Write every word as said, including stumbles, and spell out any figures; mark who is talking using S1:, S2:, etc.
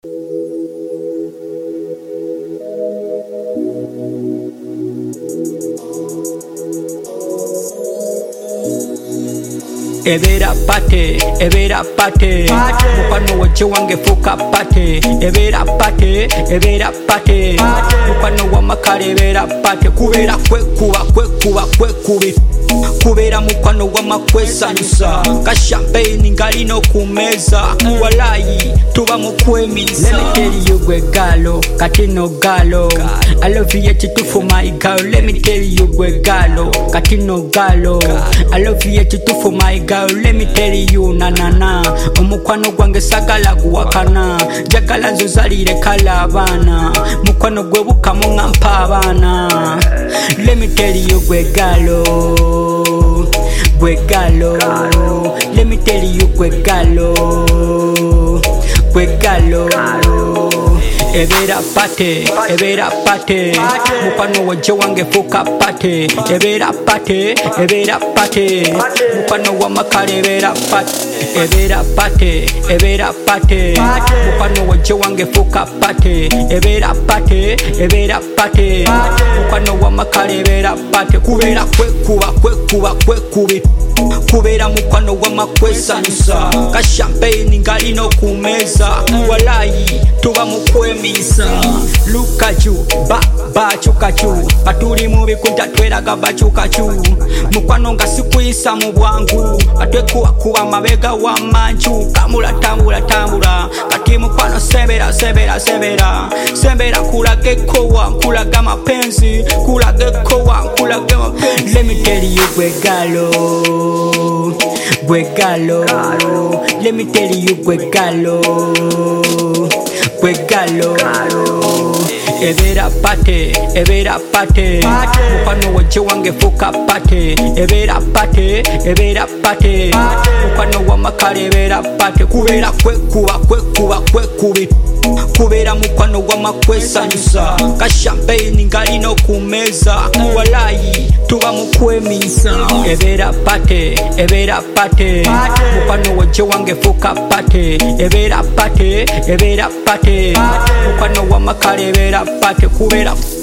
S1: Ebera pate, ebera pate, mukwano wache wange fuka pate. Ebera pate, ebera pate, mukwano wa makale ebera pate. Kubera kwe kuba, kwe kuba, kwe kubi. Kubera mukwano wa makwesanyusa ka champagne ngali no kumeza walayi tuba mukwemisa. Let me tell you gwe galo kati no galo, I love you chitufu my girl. Let me tell you gwe galo kati no galo, I love you chitufu my girl. Let me tell you na na na, omukwano gwange sagala guwakana, jagala nzozalire kala abana, mukwano gwe bukamu nga mpa abana. Let me tell you gwe galo, gwe galo, let me tell you gwe galo, gwe galo. Ebera pate, ebera pate, mukwano wache wange fuka pate. Ebera pate, ebera pate, mukwano wa makale ebera pate. Ebera pate, ebera pate, mukwano wache wange fuka pate. Ebera pate, ebera pate, mukwano wa makale ebera pate. Kubera kwe kuba, kwe kuba, kwe kubi. Kubera mukwano wa makwesanyusa ka champagne ngali no kumeza walayi tuba mukwemisa. Look at you, ba ba chukachu, batuli mubi kunta tweraga bachukachu. Mukwano nga sikuyisa mu bwangu, atekuwa kuba mabega wa manchu. Kamula tambula tambula, kati mukwano sebera sebera sebera sebera. Kulage kowa, kulaga mapenzi, kulage kowa, kulage mapenzi. Let me tell you gwe galo, gwe galo, let me tell you gwe galo, gwe galo. Ebera pate, ebera pate, mukwano wache wange fuka pate. Ebera pate, ebera pate, mukwano wa makale ebera pate. Kubera kwe kuba, kwe kuba, kwe kubi. Kubera mukwano wa makwesanyusa ka champagne ngali no kumeza walayi tuba mukwemisa. Ebera pate, ebera pate, mukwano wache wange fuka pate. Ebera pate, ebera pate, mukwano wa makale ebera pate. Kubera